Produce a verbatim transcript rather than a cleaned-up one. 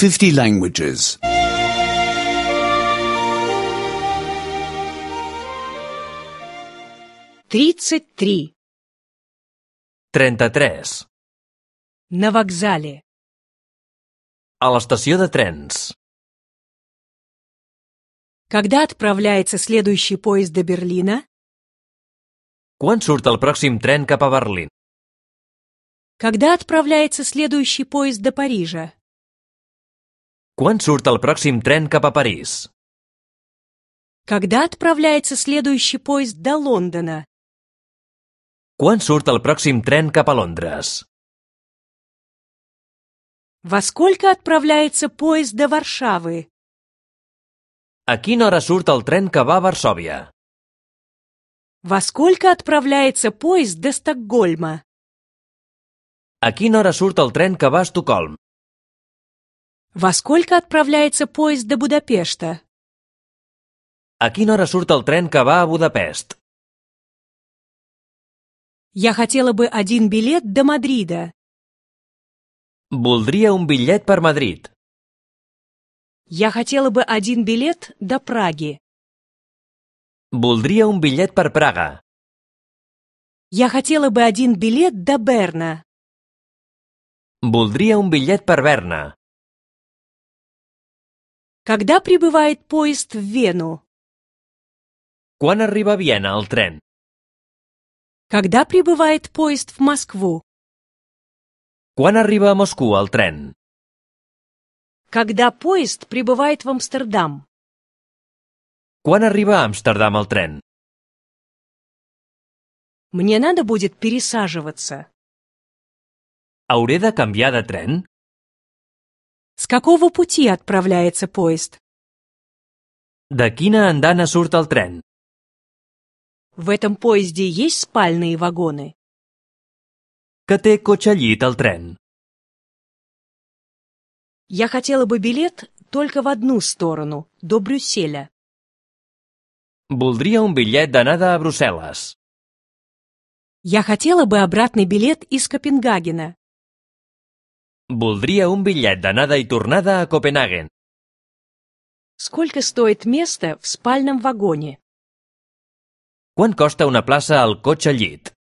fifty languages. тридцать три. trenta-tres. На вокзале. A l'estació de trens. Когда отправляется следующий поезд до Берлина? Quan surt el pròxim tren cap a Berlín? Когда отправляется следующий поезд до Парижа? Quan surt el pròxim tren cap a París? Когда отправляется следующий поезд до Лондона? Quan surt el pròxim tren cap a Londres? Во сколько отправляется поезд до Варшавы? A quina hora surt el tren que va a Varsòvia? Во сколько отправляется поезд до Стокгольма? A quina hora surt el tren que va a Estocolm? Во сколько отправляется поезд до Будапешта? A quina hora surt el tren que va a Budapest? Я хотела бы один билет до Мадрида. Voldria un bitllet per Madrid. Я хотела бы один билет до Праги. Voldria un bitllet per Praga. Я хотела бы один билет до Берна. Voldria un bitllet per Berna. Когда прибывает поезд в Вену? Quan arriba a Viena el tren? Когда прибывает поезд в Москву? Quan arriba a Moscou el tren? Когда поезд прибывает в Амстердам? Quan arriba a Amsterdam el tren? Мне надо будет пересаживаться. Hauré de canviar de tren? С какого пути отправляется поезд? De quina andana surt el tren? В этом поезде есть спальные вагоны? Que té cotxe llit el tren? Я хотела бы билет только в одну сторону, до Брюсселя. Voldria un bitllet d'anada a Brussel·les. Я хотела бы обратный билет из Копенгагена. Voldria un bitllet d'anada i tornada a Copenhagen. Сколько стоит место в спальном вагоне? Quant costa una plaça al cotxe llit?